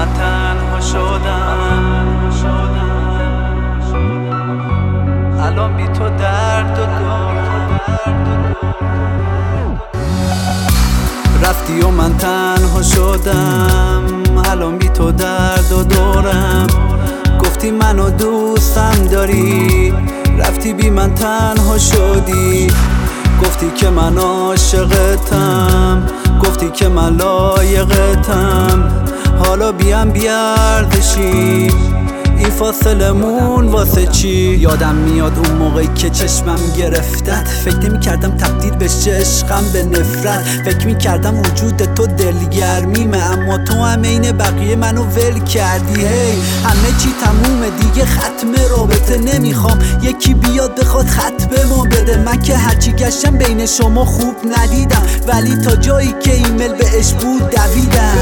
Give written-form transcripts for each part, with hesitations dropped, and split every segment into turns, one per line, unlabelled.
من تنها شدم، الان بی تو درد و دور. رفتی و من تنها شدم، الان بی تو درد و دورم. گفتی منو دوستم داری، رفتی بی من تنها شدی. گفتی که من عاشقتم، گفتی که من لایقتم. حالا بیام بیاردشی، این فاصله مون واسه چی؟ یادم میاد اون موقعی که چشمم گرفتت، فکر نمی کردم تبدیل بشه عشقم به نفرت. فکر می کردم وجود تو دلگرمیمه، اما تو هم عین بقیه منو ول کردی. هی همه چی تمومه دیگه، ختم رابطه. نمیخوام یکی بیاد بخواد خط به ما بده. من که هرچی گشتم بین شما خوب ندیدم، ولی تا جایی که ایمیل بهش بود دویدم.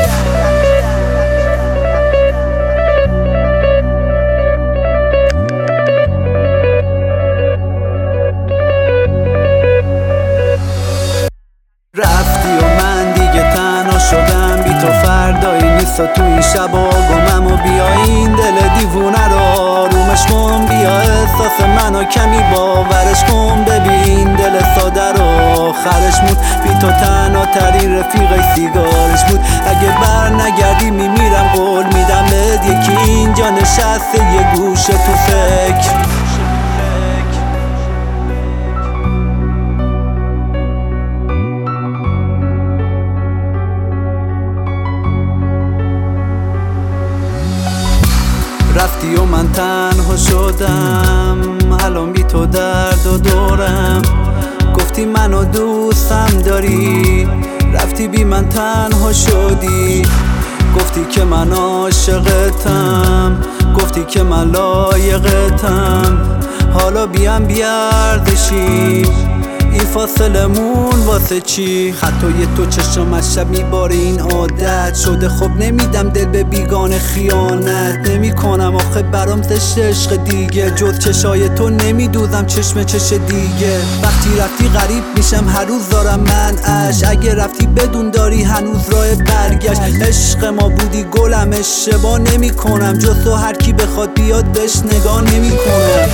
رفتی و من دیگه تنها شدم، بی تو فردایی نیست و تو این شبا گمم. و بیا این دل دیوونه رو آرومش کن، بیا احساس منو کمی باورش کن. ببین دل ساده رو آخرش بود، بی تو تنها ترین رفیق سیگارش بود. اگه بر نگردی میمیرم، قول میدم بهت یکی اینجا نشسته یه گوشه تو فکر. رفتی و من تنها شدم، الان بی تو درد و دورم. گفتی منو دوستم داری، رفتی بی من تنها شدی. گفتی که من عاشقتم، گفتی که من لایقتم. حالا بیام بیاردشی، این فاصله مون واسه چی؟ خطای تو چشم از شب میباره این عادت شده. خب نمیدم دل به بیگانه خیانت نمی کنم، آخه برام زشت عشق دیگه. جز چشای تو نمیدوزم چشم چش دیگه. وقتی رفتی غریب میشم هر روز دارم من اش. اگه رفتی بدون داری هنوز راه برگشت. عشق ما بودی گلم، اشتباه نمی کنم. جز تو هر کی بخواد بیاد بهش نگاه نمی کنم.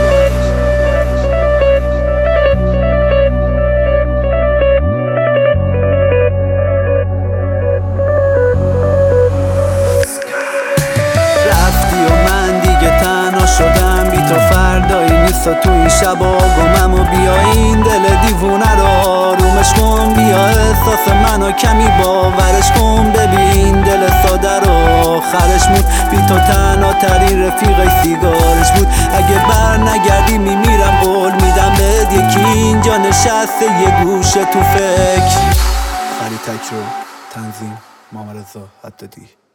شدم بی تو فردایی نیست و تو این شبا گمم. و بیا این دل دیوونه رو آرومش کن، بیا احساس منو کمی باورش کن. ببین دل ساده رو آخرش بود، بی تو تنها ترین رفیق سیگارش بود. اگه بر نگردی میمیرم، قول میدم بهت یکی اینجا نشسته یه گوشه تو فکر. فرید تکرو، تنظیم محمد رضا حدادی.